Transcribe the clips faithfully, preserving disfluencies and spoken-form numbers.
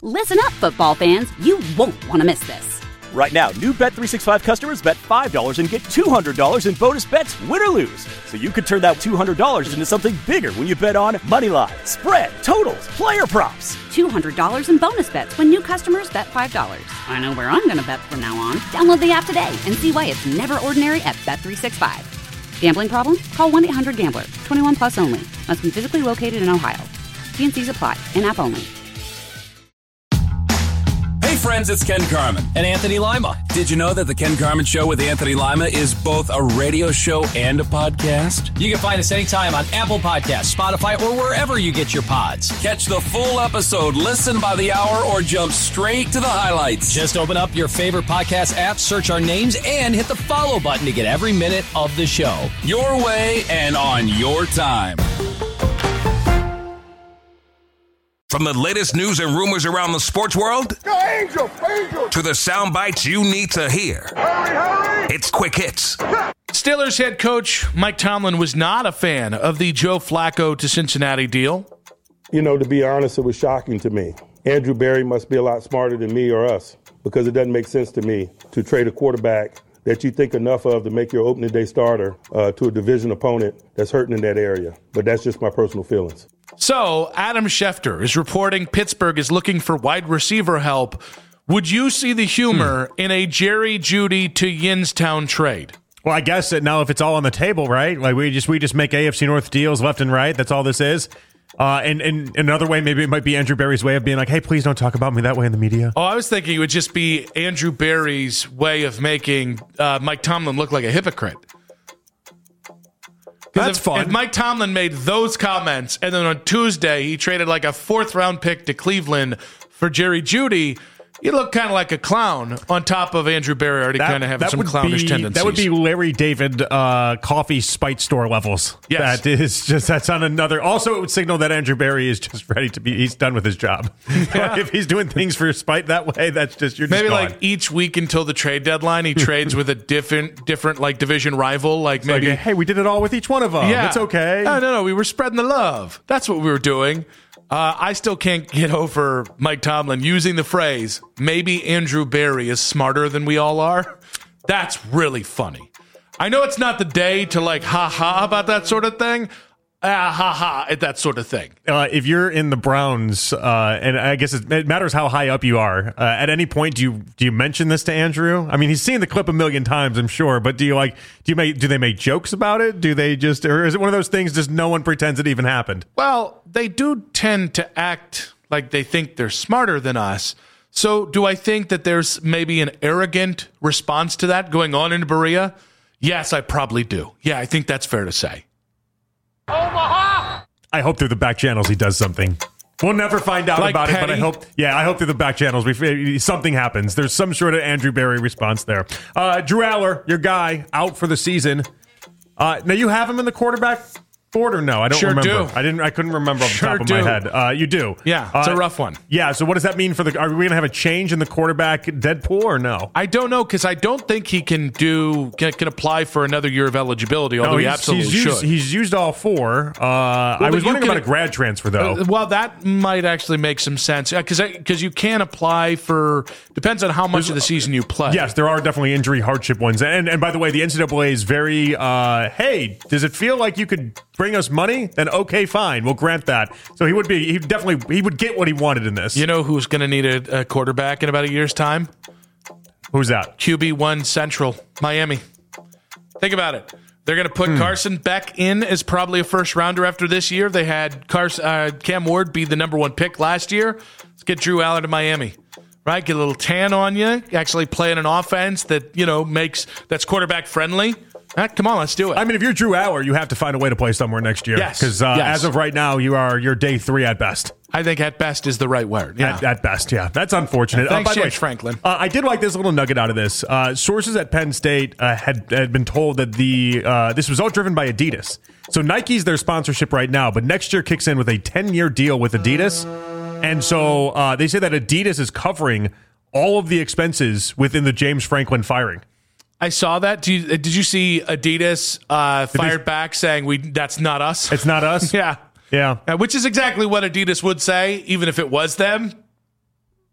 Listen up, football fans. You won't want to miss this. Right now, new Bet three sixty-five customers bet five dollars and get two hundred dollars in bonus bets, win or lose. So you could turn that two hundred dollars into something bigger when you bet on money line, spread, totals, player props. two hundred dollars in bonus bets when new customers bet five dollars. I know where I'm going to bet from now on. Download the app today and see why it's never ordinary at Bet three sixty-five. Gambling problem? Call one eight hundred gambler. twenty-one plus only. Must be physically located in Ohio. T and C's apply. In-app only. Hey friends, it's Ken Carman. And Anthony Lima. Did you know that the Ken Carman Show with Anthony Lima is both a radio show and a podcast? You can find us anytime on Apple Podcasts, Spotify, or wherever you get your pods. Catch the full episode, listen by the hour, or jump straight to the highlights. Just open up your favorite podcast app, search our names, and hit the follow button to get every minute of the show. Your way and on your time. From the latest news and rumors around the sports world Go Angel, Angel. to the sound bites you need to hear. Hurry, hurry. It's Quick Hits. Steelers head coach Mike Tomlin was not a fan of the Joe Flacco to Cincinnati deal. You know, to be honest, it was shocking to me. Andrew Berry must be a lot smarter than me or us, because it doesn't make sense to me to trade a quarterback that you think enough of to make your opening day starter uh, to a division opponent that's hurting in that area. But that's just my personal feelings. So, Adam Schefter is reporting Pittsburgh is looking for wide receiver help. Would you see the humor hmm. in a Jerry Jeudy to Yinstown trade? Well, I guess that now if it's all on the table, right? Like we just we just make A F C North deals left and right. That's all this is. Uh, and, and another way, maybe it might be Andrew Berry's way of being like, hey, please don't talk about me that way in the media. Oh, I was thinking it would just be Andrew Berry's way of making uh, Mike Tomlin look like a hypocrite. That's if, fun. If Mike Tomlin made those comments, and then on Tuesday he traded like a fourth round pick to Cleveland for Jerry Jeudy, you look kind of like a clown on top of Andrew Berry already kind of having some clownish be, tendencies. That would be Larry David uh, coffee spite store levels. Yes. That is just, that's on another. Also, it would signal that Andrew Berry is just ready to be, he's done with his job. Yeah. If he's doing things for spite that way, that's just, you're just Maybe gone. like each week until the trade deadline, he trades with a different, different like division rival. Like It's maybe, like, hey, we did it all with each one of them. yeah, It's okay. No, no, no, we were spreading the love. That's what we were doing. Uh, I still can't get over Mike Tomlin using the phrase, maybe Andrew Berry is smarter than we all are. That's really funny. I know it's not the day to like ha-ha about that sort of thing. Ah, ha-ha at that sort of thing. Uh, if you're in the Browns, uh, and I guess it, it matters how high up you are, uh, at any point, do you do you mention this to Andrew? I mean, he's seen the clip a million times, I'm sure, but do you like do you make do they make jokes about it? Do they just, or is it one of those things just no one pretends it even happened? Well, they do tend to act like they think they're smarter than us. So do I think that there's maybe an arrogant response to that going on in Berea? Yes, I probably do. Yeah, I think that's fair to say. Omaha! I hope through the back channels he does something. We'll never find out Like about petty? it, but I hope, yeah, I hope through the back channels we, something happens. There's some sort of Andrew Berry response there. Uh, Drew Aller, your guy, out for the season. Uh, now you have him in the quarterback board or no? I don't Sure remember. do. I didn't. I couldn't remember off the Sure top of do. my head. Uh, you do. Yeah, it's uh, a rough one. Yeah. So what does that mean for the? Are we going to have a change in the quarterback Deadpool or no? I don't know because I don't think he can do can, can apply for another year of eligibility, although no, he he's, absolutely he's used, should. He's used all four. Uh, I but was you wondering can- about a grad transfer though. Uh, well, that might actually make some sense because because you can apply for depends on how much There's- of the season you play. Yes, there are definitely injury hardship ones. And and by the way, the N C double A is very, uh, hey, does it feel like you could bring us money? Then okay, fine, we'll grant that. So he would be, he definitely, he would get what he wanted in this. You know who's going to need a, a quarterback in about a year's time? Who's that? Q B one Central, Miami. Think about it. They're going to put Hmm. Carson Beck in as probably a first rounder after this year. They had Carson, uh, Cam Ward be the number one pick last year. Let's get Drew Aller to Miami. Right, get a little tan on you. Actually play in an offense that you know makes that's quarterback friendly. Ah, come on, let's do it. I mean, if you're Drew Aller, you have to find a way to play somewhere next year. Yes, Because uh, yes. as of right now, you are you're day three at best. I think at best is the right word. Yeah. At, at best, yeah. That's unfortunate. Thanks, uh, by the way, James Franklin. Uh, I did like this little nugget out of this. Uh, sources at Penn State uh, had, had been told that the uh, this was all driven by Adidas. So Nike's their sponsorship right now, but next year kicks in with a ten-year deal with Adidas. And so uh, they say that Adidas is covering all of the expenses within the James Franklin firing. I saw that. Did you, did you see Adidas uh, fired they- back saying we that's not us? It's not us? yeah. Yeah. Uh, which is exactly what Adidas would say, even if it was them.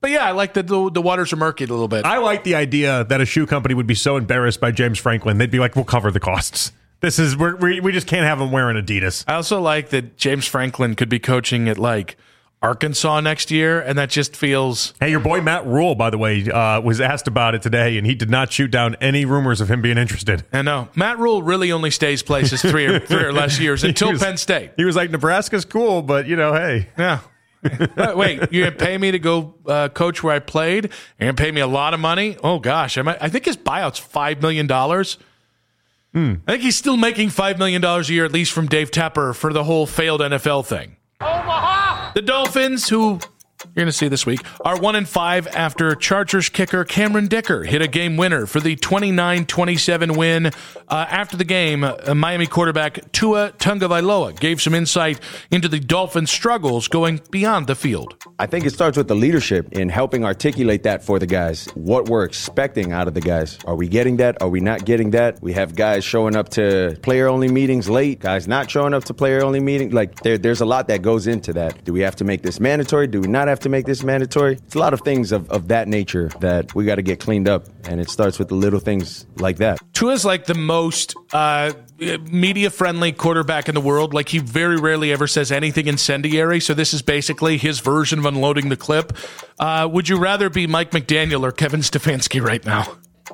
But yeah, I like that the, the waters are murky a little bit. I like the idea that a shoe company would be so embarrassed by James Franklin, they'd be like, we'll cover the costs. This is, we're, we we just can't have him wearing Adidas. I also like that James Franklin could be coaching at like Arkansas next year, and that just feels... Hey, your boy Matt Rule, by the way, uh, was asked about it today, and he did not shoot down any rumors of him being interested. I know. Matt Rule really only stays places three or, three or less years until was, Penn State. He was like, Nebraska's cool, but, you know, hey. Yeah. Wait, you're going to pay me to go uh, coach where I played? You're going to pay me a lot of money? Oh, gosh. I, might, I think his buyout's five million dollars. Hmm. I think he's still making five million dollars a year, at least from Dave Tepper, for the whole failed N F L thing. Omaha! The Dolphins, who you're going to see this week, are one and five after Chargers kicker Cameron Dicker hit a game winner for the twenty-nine twenty-seven win. Uh, after the game, uh, Miami quarterback Tua Tagovailoa gave some insight into the Dolphins' struggles going beyond the field. I think it starts with the leadership in helping articulate that for the guys, what we're expecting out of the guys. Are we getting that? Are we not getting that? We have guys showing up to player-only meetings late, guys not showing up to player-only meetings. Like, there, there's a lot that goes into that. Do we have to make this mandatory? Do we not have to make this mandatory? It's a lot of things of, of that nature that we got to get cleaned up, and it starts with the little things like that. Tua's like the most uh, media-friendly quarterback in the world. Like, he very rarely ever says anything incendiary, so this is basically his version of unloading the clip. Uh, would you rather be Mike McDaniel or Kevin Stefanski right now?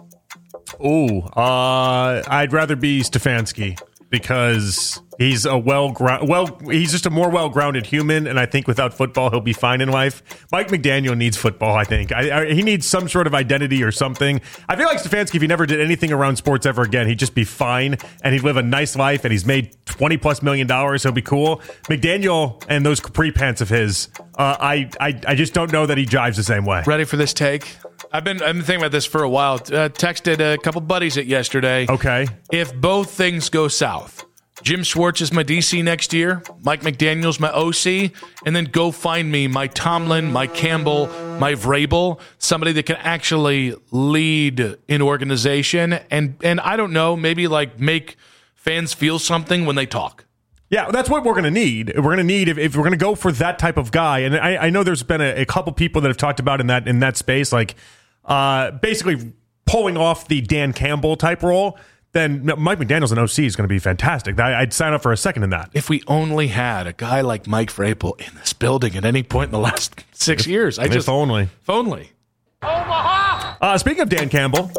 Ooh, uh, I'd rather be Stefanski because he's a well, well, he's just a more well-grounded human, and I think without football, he'll be fine in life. Mike McDaniel needs football, I think. I, I, he needs some sort of identity or something. I feel like Stefanski, if he never did anything around sports ever again, he'd just be fine, and he'd live a nice life, and he's made twenty plus million dollars. He'll be cool. McDaniel and those capri pants of his, uh, I, I, I just don't know that he jives the same way. Ready for this take? I've been I've been thinking about this for a while. Uh, texted a couple buddies it yesterday. Okay. If both things go south, Jim Schwartz is my D C next year, Mike McDaniel's my O C, and then go find me my Tomlin, my Campbell, my Vrabel, somebody that can actually lead an organization and, and I don't know, maybe like make fans feel something when they talk. Yeah, that's what we're going to need. We're going to need, if, if we're going to go for that type of guy, and I, I know there's been a, a couple people that have talked about in that in that space, like uh, basically pulling off the Dan Campbell type role, then Mike McDaniel's an O C is going to be fantastic. I, I'd sign up for a second in that. If we only had a guy like Mike Vrabel in this building at any point in the last six if, years. I if just only. If only. Omaha! Uh, speaking of Dan Campbell,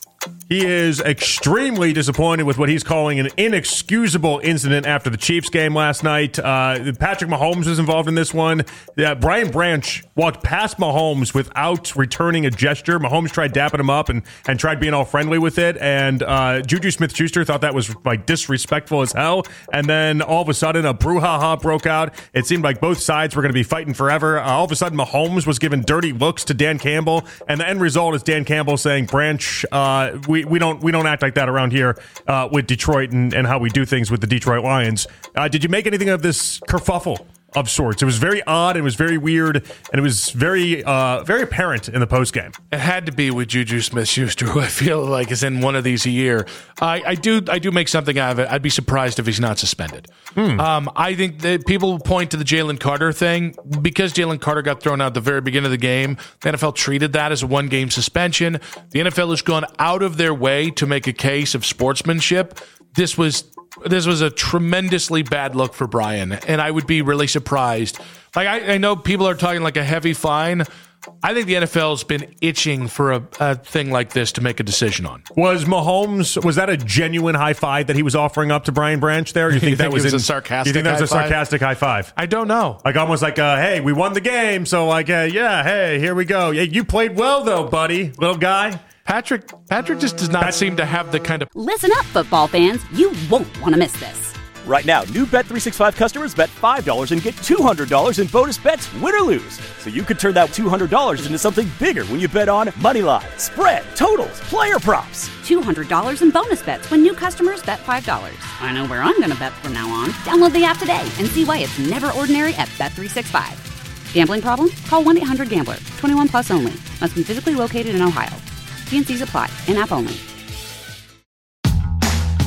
he is extremely disappointed with what he's calling an inexcusable incident after the Chiefs game last night. Uh, Patrick Mahomes was involved in this one. Uh, Brian Branch walked past Mahomes without returning a gesture. Mahomes tried dapping him up and, and tried being all friendly with it. And uh, Juju Smith-Schuster thought that was like disrespectful as hell. And then all of a sudden, a brouhaha broke out. It seemed like both sides were going to be fighting forever. Uh, all of a sudden, Mahomes was giving dirty looks to Dan Campbell. And the end result is Dan Campbell saying, Branch, uh, we We, we don't we don't act like that around here uh, with Detroit and, and how we do things with the Detroit Lions. Uh, did you make anything of this kerfuffle of sorts? It was very odd. It was very weird, and it was very uh, very apparent in the postgame. It had to be with Juju Smith-Schuster, who I feel like is in one of these a year. I, I do I do make something out of it. I'd be surprised if he's not suspended. Hmm. Um, I think that people point to the Jalen Carter thing. Because Jalen Carter got thrown out at the very beginning of the game, the N F L treated that as a one-game suspension. The N F L has gone out of their way to make a case of sportsmanship. This was this was a tremendously bad look for Brian, and I would be really surprised. Like I, I know people are talking like a heavy fine. I think the N F L has been itching for a, a thing like this to make a decision on. Was Mahomes, was that a genuine high five that he was offering up to Brian Branch there? You think, you that think was, it was in, a sarcastic You think that was a high five? sarcastic high five? I don't know. Like almost like, uh, hey, we won the game, so like, uh, yeah, hey, here we go. Yeah, you played well though, buddy, little guy. Patrick, Patrick just does not Pat- seem to have the kind of... Listen up, football fans. You won't want to miss this. Right now, new Bet three sixty-five customers bet five dollars and get two hundred dollars in bonus bets, win or lose. So you could turn that two hundred dollars into something bigger when you bet on money line, spread, totals, player props. two hundred dollars in bonus bets when new customers bet five dollars. I know where I'm going to bet from now on. Download the app today and see why it's never ordinary at Bet three sixty-five. Gambling problem? Call one eight hundred gambler. twenty-one plus only. Must be physically located in Ohio. T and C's apply. In-app only. Hey,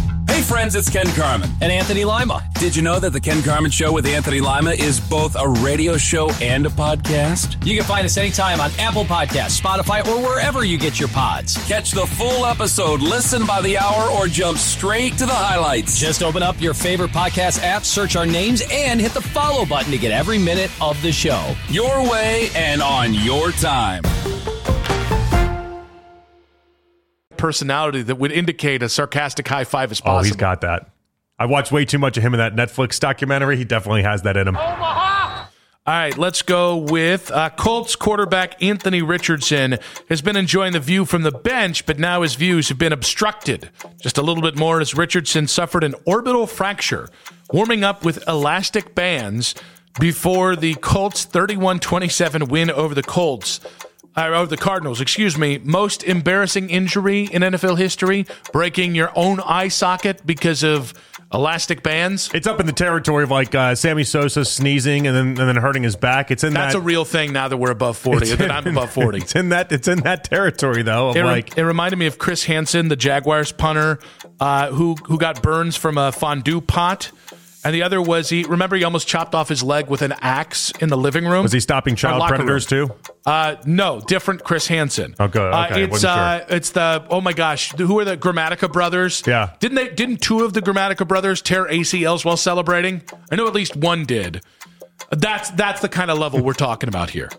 friends, it's Ken Carman. And Anthony Lima. Did you know that the Ken Carman Show with Anthony Lima is both a radio show and a podcast? You can find us anytime on Apple Podcasts, Spotify, or wherever you get your pods. Catch the full episode, listen by the hour, or jump straight to the highlights. Just open up your favorite podcast app, search our names, and hit the follow button to get every minute of the show. Your way and on your time. Personality that would indicate a sarcastic high five is possible. Oh, he's got that. I watched way too much of him in that Netflix documentary. He definitely has that in him. Omaha! All right, let's go with uh, Colts quarterback Anthony Richardson has been enjoying the view from the bench, but now his views have been obstructed just a little bit more as Richardson suffered an orbital fracture, warming up with elastic bands before the Colts' thirty-one twenty-seven win over the Colts. Uh, over the Cardinals, excuse me. Most embarrassing injury in N F L history, breaking your own eye socket because of elastic bands. It's up in the territory of like uh, Sammy Sosa sneezing and then and then hurting his back. It's in That's that, a real thing now that we're above forty. That I'm above forty. It's in that. It's in that territory though. Of it, re- like it reminded me of Chris Hansen, the Jaguars punter, uh, who who got burns from a fondue pot. And the other was he. Remember, he almost chopped off his leg with an axe in the living room. Was he stopping child predators room. too? Uh, no, different Chris Hansen. Oh, good. Okay, uh, it's uh, sure. it's the oh my gosh, who are the Grammatica brothers? Yeah, didn't they? Didn't two of the Grammatica brothers tear A C Ls while celebrating? I know at least one did. That's that's the kind of level we're talking about here.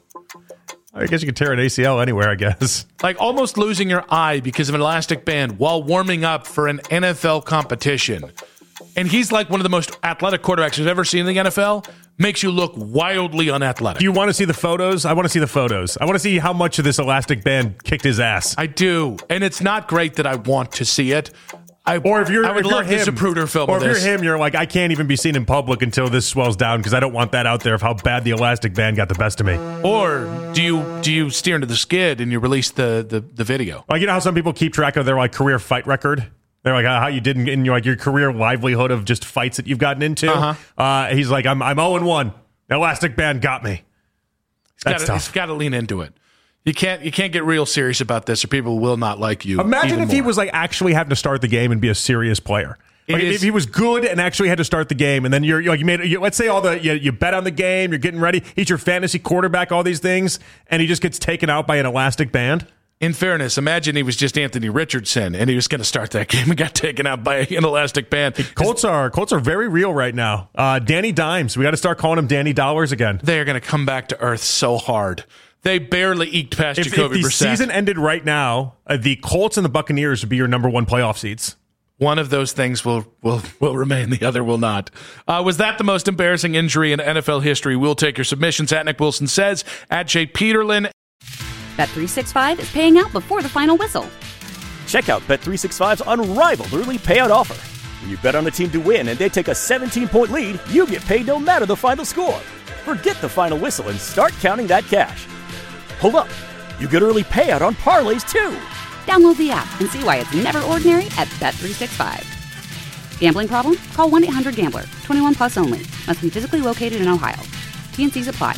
I guess you could tear an A C L anywhere, I guess. Like almost losing your eye because of an elastic band while warming up for an N F L competition. And he's like one of the most athletic quarterbacks we've ever seen in the N F L. Makes you look wildly unathletic. Do you want to see the photos? I want to see the photos. I want to see how much of this elastic band kicked his ass. I do. And it's not great that I want to see it. I, or if you're, I would if love you're him, the Zapruder film or of if this. you're him, you're like, I can't even be seen in public until this swells down because I don't want that out there of how bad the elastic band got the best of me. Or do you do you steer into the skid and you release the, the, the video? Like, you know how some people keep track of their like career fight record? They're like, how you did in your, like, your career livelihood of just fights that you've gotten into. Uh-huh. Uh, he's like, I'm I'm oh and one. The elastic band got me. He's That's gotta, tough. He's got to lean into it. You can't you can't get real serious about this, or people will not like you. Imagine if more. he was like actually having to start the game and be a serious player. Like is, if he was good and actually had to start the game, and then you're, you're like you made you, let's say all the you, you bet on the game, you're getting ready, he's your fantasy quarterback, all these things, and he just gets taken out by an elastic band. In fairness, imagine he was just Anthony Richardson and he was going to start that game and got taken out by an elastic band. Colts are Colts are very real right now. Uh, Danny Dimes, we got to start calling him Danny Dollars again. They are going to come back to earth so hard. They barely eked past if, Jacoby Brissett. If the Brissett. season ended right now, uh, the Colts and the Buccaneers would be your number one playoff seeds. One of those things will will will remain. The other will not. Uh, was that the most embarrassing injury in N F L history? We'll take your submissions at Nick Wilson Says, at Jay Peterlin. Bet three sixty-five is paying out before the final whistle. Check out Bet three sixty-five's unrivaled early payout offer. When you bet on a team to win and they take a seventeen-point lead, you get paid no matter the final score. Forget the final whistle and start counting that cash. Hold up. You get early payout on parlays, too. Download the app and see why it's never ordinary at Bet three sixty-five. Gambling problem? Call one eight hundred gambler. twenty-one plus only. Must be physically located in Ohio. T and C's apply.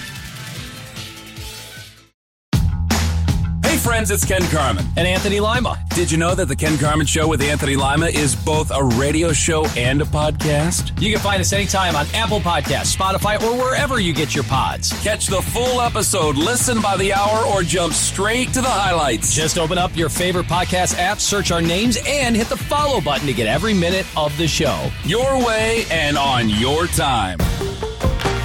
Hey friends, it's Ken Carman. And Anthony Lima. Did you know that the Ken Carman Show with Anthony Lima is both a radio show and a podcast? You can find us anytime on Apple Podcasts, Spotify, or wherever you get your pods. Catch the full episode, listen by the hour, or jump straight to the highlights. Just open up your favorite podcast app, search our names, and hit the follow button to get every minute of the show. Your way and on your time.